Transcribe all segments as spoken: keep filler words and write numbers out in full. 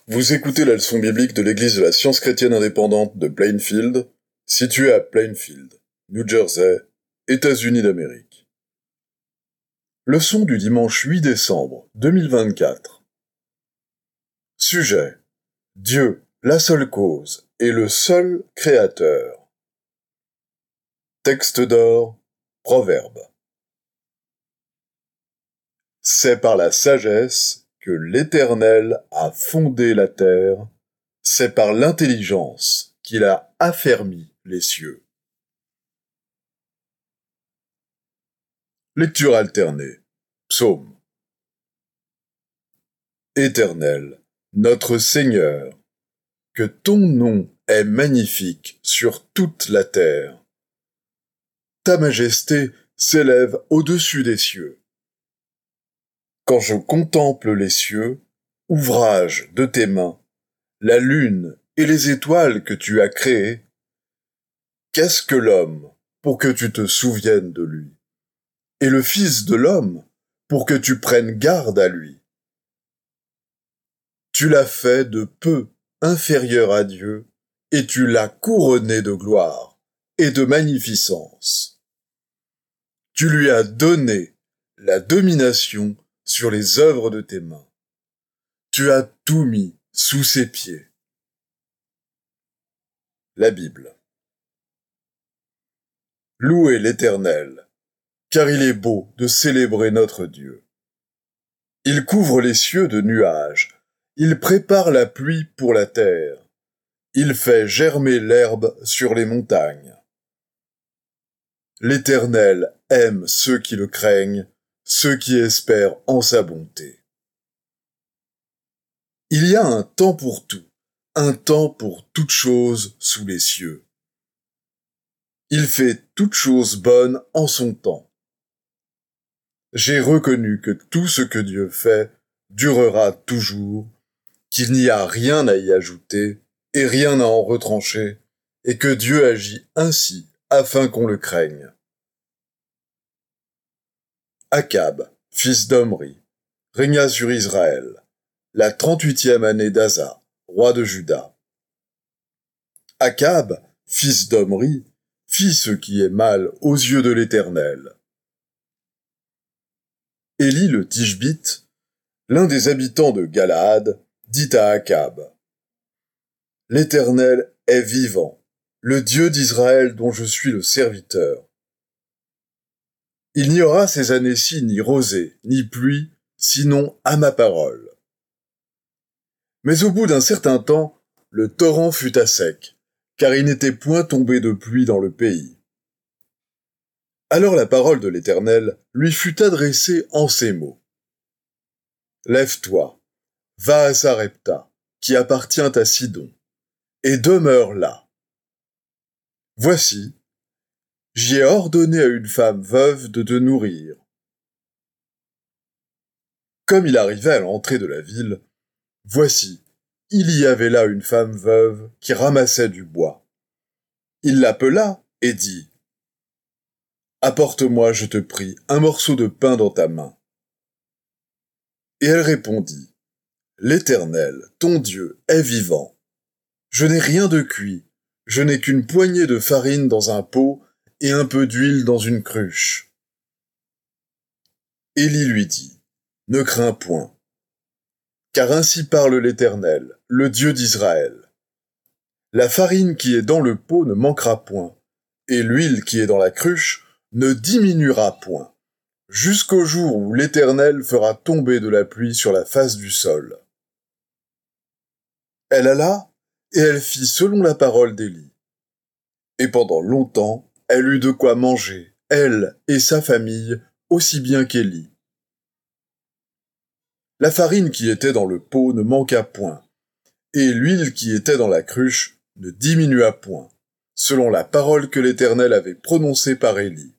Vous écoutez la leçon biblique de l'Église de la Science chrétienne indépendante de Plainfield, située à Plainfield, New Jersey, États-Unis d'Amérique. Leçon du dimanche huit décembre deux mille vingt-quatre. Sujet: Dieu, la seule cause, et le seul créateur. Texte d'or, Proverbe. C'est par la sagesse que l'Éternel a fondé la terre, c'est par l'intelligence qu'il a affermi les cieux. Lecture alternée. Psaume. Éternel, notre Seigneur, que ton nom est magnifique sur toute la terre. Ta majesté s'élève au-dessus des cieux. Quand je contemple les cieux, ouvrage de tes mains, la lune et les étoiles que tu as créées, qu'est-ce que l'homme pour que tu te souviennes de lui, et le Fils de l'homme pour que tu prennes garde à lui? Tu l'as fait de peu inférieur à Dieu, et tu l'as couronné de gloire et de magnificence. Tu lui as donné la domination sur les œuvres de tes mains. Tu as tout mis sous ses pieds. La Bible. Louez l'Éternel, car il est beau de célébrer notre Dieu. Il couvre les cieux de nuages, il prépare la pluie pour la terre, il fait germer l'herbe sur les montagnes. L'Éternel aime ceux qui le craignent, ceux qui espèrent en sa bonté. Il y a un temps pour tout, un temps pour toute chose sous les cieux. Il fait toute chose bonne en son temps. J'ai reconnu que tout ce que Dieu fait durera toujours, qu'il n'y a rien à y ajouter et rien à en retrancher, et que Dieu agit ainsi afin qu'on le craigne. Akab, fils d'Omri, régna sur Israël, la trente-huitième année d'Asa, roi de Juda. Akab, fils d'Omri, fit ce qui est mal aux yeux de l'Éternel. Élie le Tishbite, l'un des habitants de Galaad, dit à Akab: « L'Éternel est vivant, le Dieu d'Israël dont je suis le serviteur. Il n'y aura ces années-ci ni rosée, ni pluie, sinon à ma parole. » Mais au bout d'un certain temps, le torrent fut à sec, car il n'était point tombé de pluie dans le pays. Alors la parole de l'Éternel lui fut adressée en ces mots: « Lève-toi, va à Sarepta, qui appartient à Sidon, et demeure là. Voici, j'y ai ordonné à une femme veuve de te nourrir. » Comme il arrivait à l'entrée de la ville, voici, il y avait là une femme veuve qui ramassait du bois. Il l'appela et dit: « Apporte-moi, je te prie, un morceau de pain dans ta main. » Et elle répondit: « L'Éternel, ton Dieu, est vivant. Je n'ai rien de cuit, je n'ai qu'une poignée de farine dans un pot et un peu d'huile dans une cruche. » Élie lui dit: « Ne crains point, car ainsi parle l'Éternel, le Dieu d'Israël. La farine qui est dans le pot ne manquera point, et l'huile qui est dans la cruche ne diminuera point, jusqu'au jour où l'Éternel fera tomber de la pluie sur la face du sol. » Elle alla, et elle fit selon la parole d'Élie. Et pendant longtemps, elle eut de quoi manger, elle et sa famille, aussi bien qu'Élie. La farine qui était dans le pot ne manqua point, et l'huile qui était dans la cruche ne diminua point, selon la parole que l'Éternel avait prononcée par Élie.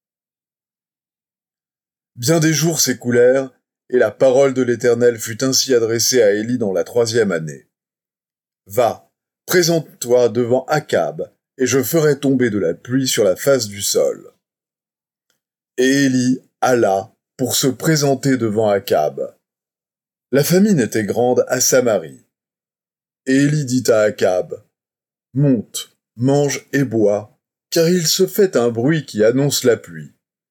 Bien des jours s'écoulèrent, et la parole de l'Éternel fut ainsi adressée à Élie dans la troisième année. « Va, présente-toi devant Akab, et je ferai tomber de la pluie sur la face du sol. » Et Élie alla pour se présenter devant Akab. La famine était grande à Samarie. Et Élie dit à Akab, « Monte, mange et bois, car il se fait un bruit qui annonce la pluie. »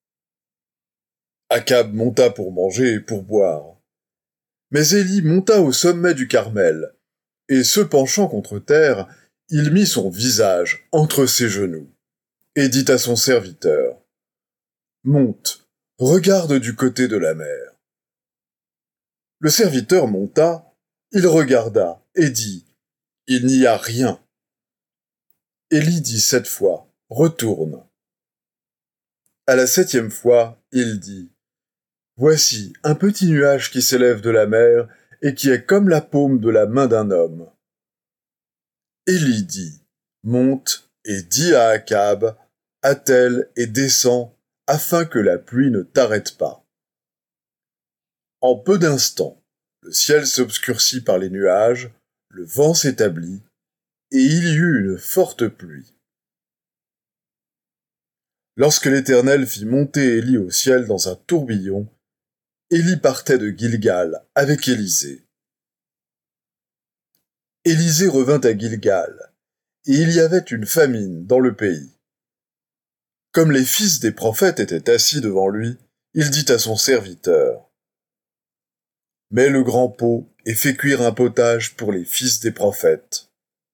Akab monta pour manger et pour boire. Mais Élie monta au sommet du Carmel, et se penchant contre terre, il mit son visage entre ses genoux, et dit à son serviteur, « Monte, regarde du côté de la mer. » Le serviteur monta, il regarda, et dit, « Il n'y a rien. » Élie dit cette fois, « Retourne. » À la septième fois, il dit, « Voici un petit nuage qui s'élève de la mer et qui est comme la paume de la main d'un homme. » Élie dit, « Monte et dis à Akab, attelle et descends, afin que la pluie ne t'arrête pas. » En peu d'instants, le ciel s'obscurcit par les nuages, le vent s'établit, et il y eut une forte pluie. Lorsque l'Éternel fit monter Élie au ciel dans un tourbillon, Élie partait de Gilgal avec Élisée. Élisée revint à Gilgal, et il y avait une famine dans le pays. Comme les fils des prophètes étaient assis devant lui, il dit à son serviteur, « Mets le grand pot et fais cuire un potage pour les fils des prophètes. »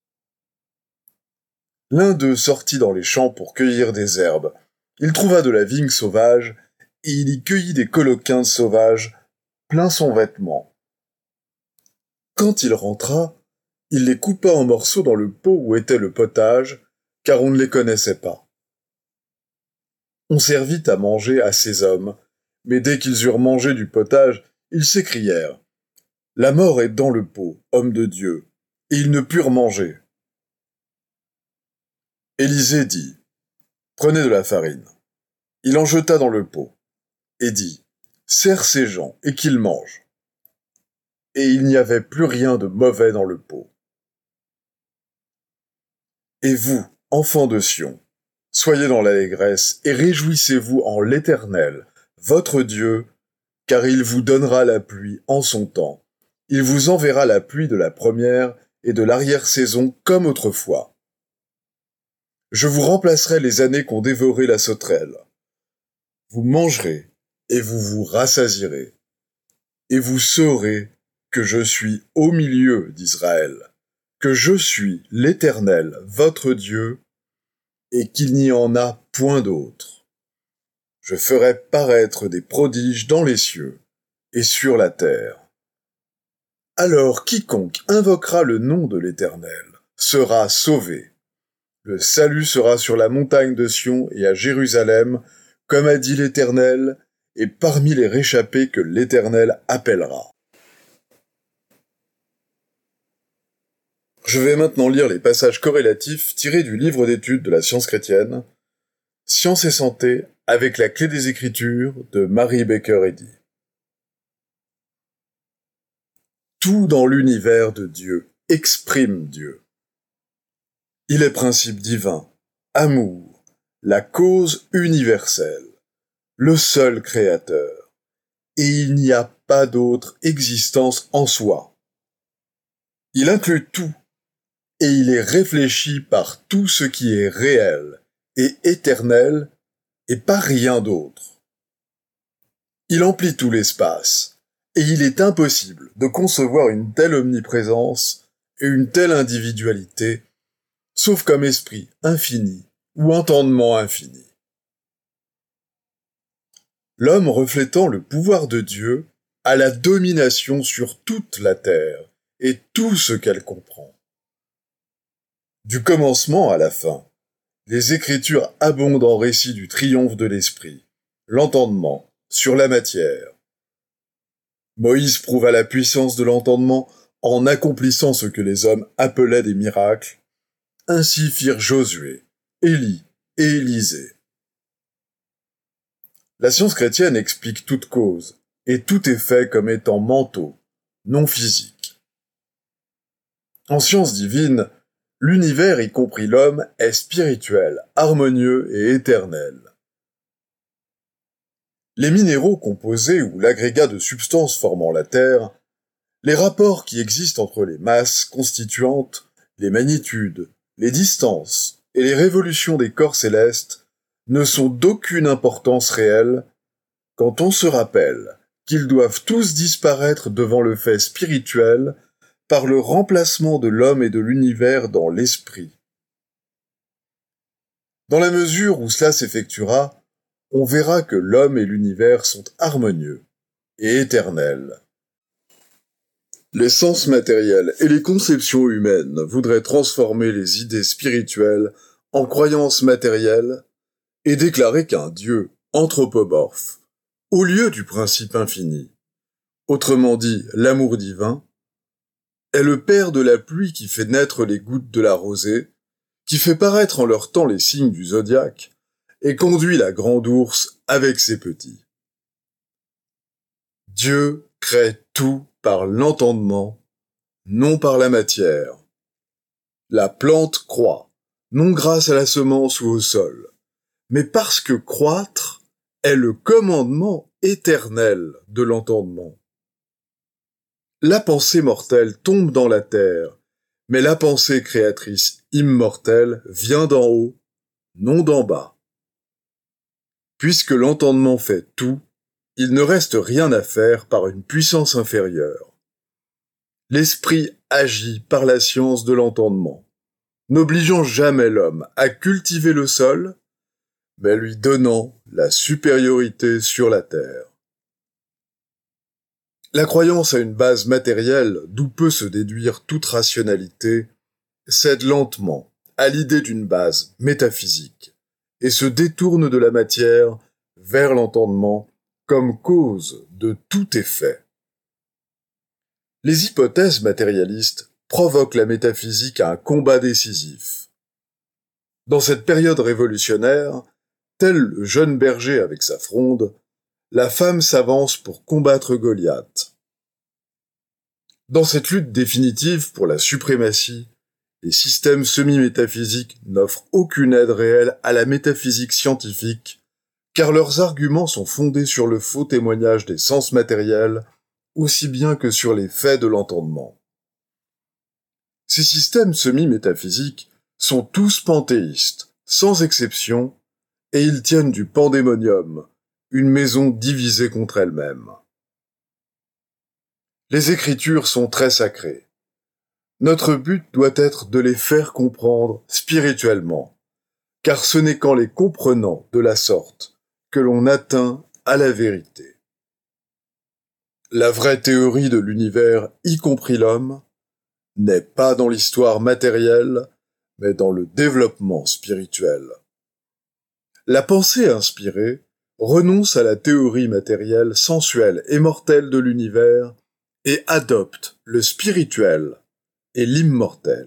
L'un d'eux sortit dans les champs pour cueillir des herbes. Il trouva de la vigne sauvage, et il y cueillit des coloquins sauvages, plein son vêtement. Quand il rentra, il les coupa en morceaux dans le pot où était le potage, car on ne les connaissait pas. On servit à manger à ces hommes, mais dès qu'ils eurent mangé du potage, ils s'écrièrent, « La mort est dans le pot, homme de Dieu !» Et ils ne purent manger. Élisée dit, « Prenez de la farine. » Il en jeta dans le pot, et dit, « Sers ces gens, et qu'ils mangent. » Et il n'y avait plus rien de mauvais dans le pot. Et vous, enfants de Sion, soyez dans l'allégresse, et réjouissez-vous en l'Éternel, votre Dieu, car il vous donnera la pluie en son temps. Il vous enverra la pluie de la première et de l'arrière-saison comme autrefois. Je vous remplacerai les années qu'ont dévoré la sauterelle. Vous mangerez, et vous vous rassasierez, et vous saurez que je suis au milieu d'Israël, que je suis l'Éternel, votre Dieu, et qu'il n'y en a point d'autre. Je ferai paraître des prodiges dans les cieux et sur la terre. Alors quiconque invoquera le nom de l'Éternel sera sauvé. Le salut sera sur la montagne de Sion et à Jérusalem, comme a dit l'Éternel, et parmi les réchappés que l'Éternel appellera. Je vais maintenant lire les passages corrélatifs tirés du livre d'études de la science chrétienne, Science et santé avec la clé des Écritures de Mary Baker Eddy. Tout dans l'univers de Dieu exprime Dieu. Il est principe divin, amour, la cause universelle, le seul créateur, et il n'y a pas d'autre existence en soi. Il inclut tout, et il est réfléchi par tout ce qui est réel et éternel, et par rien d'autre. Il emplit tout l'espace, et il est impossible de concevoir une telle omniprésence et une telle individualité, sauf comme esprit infini ou entendement infini. L'homme reflétant le pouvoir de Dieu a la domination sur toute la terre et tout ce qu'elle comprend. Du commencement à la fin, les Écritures abondent en récits du triomphe de l'esprit, l'entendement, sur la matière. Moïse prouva la puissance de l'entendement en accomplissant ce que les hommes appelaient des miracles. Ainsi firent Josué, Élie et Élisée. La science chrétienne explique toute cause, et tout est fait comme étant mentaux, non physiques. En science divine, l'univers, y compris l'homme, est spirituel, harmonieux et éternel. Les minéraux composés ou l'agrégat de substances formant la Terre Les rapports qui existent entre les masses constituantes, les magnitudes, les distances et les révolutions des corps célestes ne sont d'aucune importance réelle quand on se rappelle qu'ils doivent tous disparaître devant le fait spirituel par le remplacement de l'homme et de l'univers dans l'esprit. Dans la mesure où cela s'effectuera, on verra que l'homme et l'univers sont harmonieux et éternels. Les sens matériels et les conceptions humaines voudraient transformer les idées spirituelles en croyances matérielles et déclarer qu'un Dieu anthropomorphe, au lieu du principe infini, autrement dit l'amour divin, est le père de la pluie qui fait naître les gouttes de la rosée, qui fait paraître en leur temps les signes du zodiaque, et conduit la grande ours avec ses petits. Dieu crée tout par l'entendement, non par la matière. La plante croît, non grâce à la semence ou au sol, mais parce que croître est le commandement éternel de l'entendement. La pensée mortelle tombe dans la terre, mais la pensée créatrice immortelle vient d'en haut, non d'en bas. Puisque l'entendement fait tout, il ne reste rien à faire par une puissance inférieure. L'esprit agit par la science de l'entendement, n'obligeant jamais l'homme à cultiver le sol, mais lui donnant la supériorité sur la terre. La croyance à une base matérielle d'où peut se déduire toute rationalité cède lentement à l'idée d'une base métaphysique et se détourne de la matière vers l'entendement comme cause de tout effet. Les hypothèses matérialistes provoquent la métaphysique à un combat décisif. Dans cette période révolutionnaire, tel le jeune berger avec sa fronde, la femme s'avance pour combattre Goliath. Dans cette lutte définitive pour la suprématie, les systèmes semi-métaphysiques n'offrent aucune aide réelle à la métaphysique scientifique, car leurs arguments sont fondés sur le faux témoignage des sens matériels, aussi bien que sur les faits de l'entendement. Ces systèmes semi-métaphysiques sont tous panthéistes, sans exception, et ils tiennent du pandémonium, une maison divisée contre elle-même. Les Écritures sont très sacrées. Notre but doit être de les faire comprendre spirituellement, car ce n'est qu'en les comprenant de la sorte que l'on atteint à la vérité. La vraie théorie de l'univers, y compris l'homme, n'est pas dans l'histoire matérielle, mais dans le développement spirituel. La pensée inspirée renonce à la théorie matérielle sensuelle et mortelle de l'univers et adopte le spirituel et l'immortel.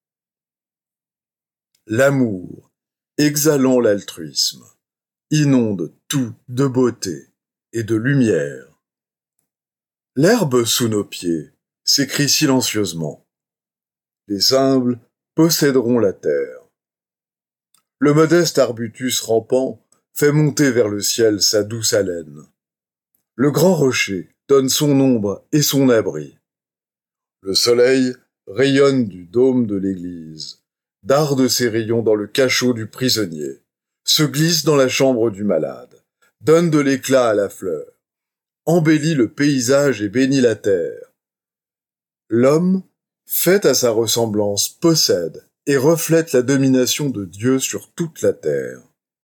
L'amour, exhalant l'altruisme, inonde tout de beauté et de lumière. L'herbe sous nos pieds s'écrie silencieusement. Les humbles posséderont la terre. Le modeste arbutus rampant fait monter vers le ciel sa douce haleine. Le grand rocher donne son ombre et son abri. Le soleil rayonne du dôme de l'église, darde ses rayons dans le cachot du prisonnier, se glisse dans la chambre du malade, donne de l'éclat à la fleur, embellit le paysage et bénit la terre. L'homme, fait à sa ressemblance, possède et reflète la domination de Dieu sur toute la terre.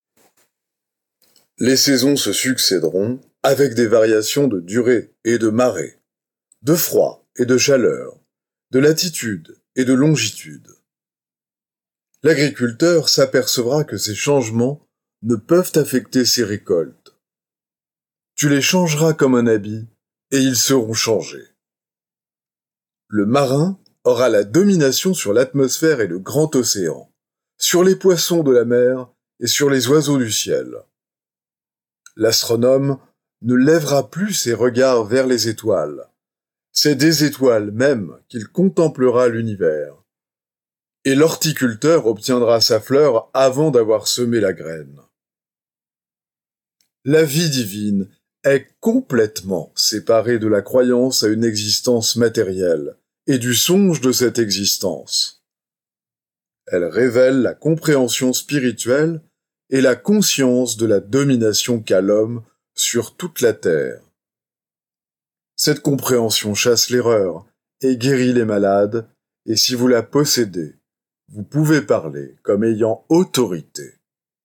Les saisons se succéderont avec des variations de durée et de marée, de froid et de chaleur, de latitude et de longitude. L'agriculteur s'apercevra que ces changements ne peuvent affecter ses récoltes. Tu les changeras comme un habit, et ils seront changés. Le marin aura la domination sur l'atmosphère et le grand océan, sur les poissons de la mer et sur les oiseaux du ciel. L'astronome ne lèvera plus ses regards vers les étoiles. C'est des étoiles même qu'il contemplera l'univers. Et l'horticulteur obtiendra sa fleur avant d'avoir semé la graine. La vie divine est complètement séparée de la croyance à une existence matérielle et du songe de cette existence. Elle révèle la compréhension spirituelle et la conscience de la domination qu'a l'homme sur toute la terre. Cette compréhension chasse l'erreur et guérit les malades, et si vous la possédez, vous pouvez parler comme ayant autorité.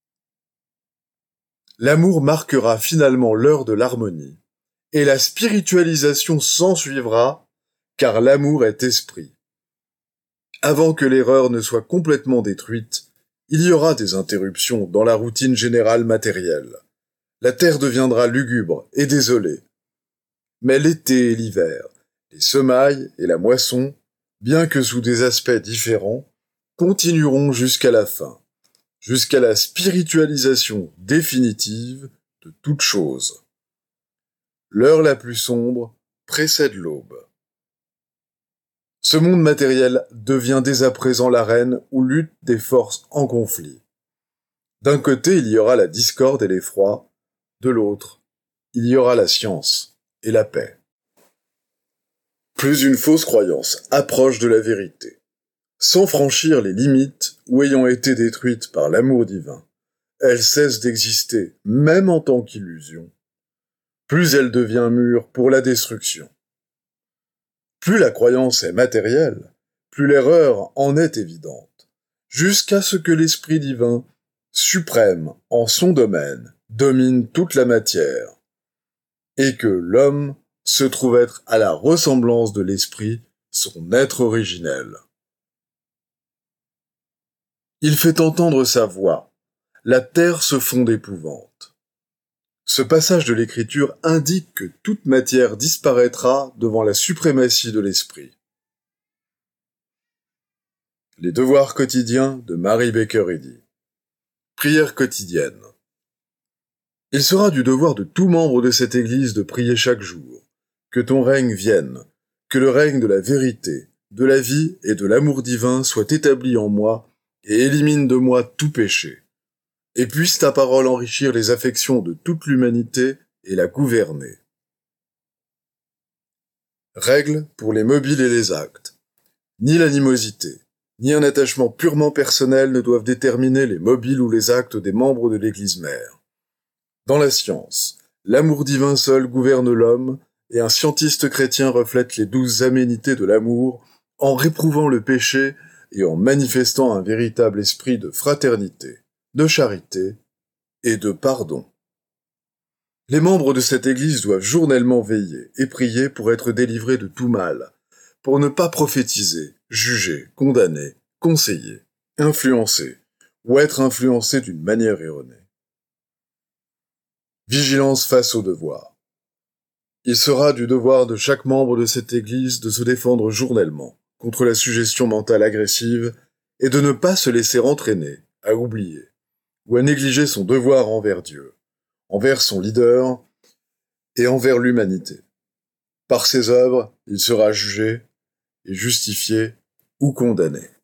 L'amour marquera finalement l'heure de l'harmonie, et la spiritualisation s'ensuivra, car l'amour est esprit. Avant que l'erreur ne soit complètement détruite, il y aura des interruptions dans la routine générale matérielle. La terre deviendra lugubre et désolée. Mais l'été et l'hiver, les semailles et la moisson, bien que sous des aspects différents, continueront jusqu'à la fin, jusqu'à la spiritualisation définitive de toute chose. L'heure la plus sombre précède l'aube. Ce monde matériel devient dès à présent l'arène où luttent des forces en conflit. D'un côté, il y aura la discorde et l'effroi, de l'autre, il y aura la science et la paix. Plus une fausse croyance approche de la vérité, sans franchir les limites ou ayant été détruite par l'amour divin, elle cesse d'exister, même en tant qu'illusion. Plus elle devient mûre pour la destruction. Plus la croyance est matérielle, plus l'erreur en est évidente, jusqu'à ce que l'esprit divin, suprême en son domaine, domine toute la matière, et que l'homme se trouve être à la ressemblance de l'esprit, son être originel. Il fait entendre sa voix, la terre se fond d'épouvante. Ce passage de l'écriture indique que toute matière disparaîtra devant la suprématie de l'esprit. Les devoirs quotidiens de Mary Baker Eddy. Prière quotidienne. Il sera du devoir de tout membre de cette Église de prier chaque jour. Que ton règne vienne, que le règne de la vérité, de la vie et de l'amour divin soit établi en moi et élimine de moi tout péché. Et puisse ta parole enrichir les affections de toute l'humanité et la gouverner. Règle pour les mobiles et les actes. Ni l'animosité, ni un attachement purement personnel ne doivent déterminer les mobiles ou les actes des membres de l'Église mère. Dans la science, l'amour divin seul gouverne l'homme, et un scientiste chrétien reflète les douze aménités de l'amour en réprouvant le péché et en manifestant un véritable esprit de fraternité, de charité et de pardon. Les membres de cette Église doivent journellement veiller et prier pour être délivrés de tout mal, pour ne pas prophétiser, juger, condamner, conseiller, influencer ou être influencés d'une manière erronée. Vigilance face au devoir. Il sera du devoir de chaque membre de cette Église de se défendre journellement contre la suggestion mentale agressive et de ne pas se laisser entraîner à oublier ou à négliger son devoir envers Dieu, envers son leader et envers l'humanité. Par ses œuvres, il sera jugé et justifié ou condamné.